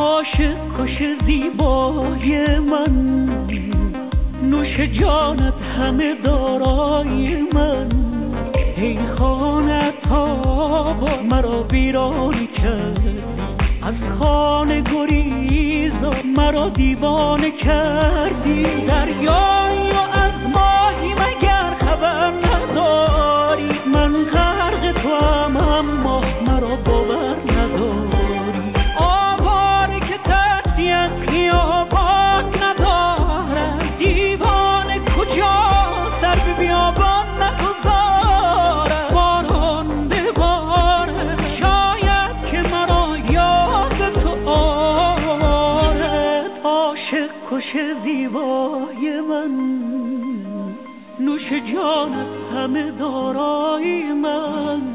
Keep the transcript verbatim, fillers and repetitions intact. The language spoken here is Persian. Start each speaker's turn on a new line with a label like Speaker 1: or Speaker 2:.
Speaker 1: عاشق کش زیبای من، نوش جانت همه دارای من. ای خانه تابا مرا ویران کرد، از خانه گریز مرا دیوانه کردی. دریایی و از ماهی مگر خبر نداری، من غرق توام اما مرا باور نداری. آواره که ترسی از خیابان ندارد، دیوانه کجا سر به بیابان نگذارد. باران به باره شاید که مرا یاد تو آرد. عاشق کش زیبای من، نوش جانت همه دارای من.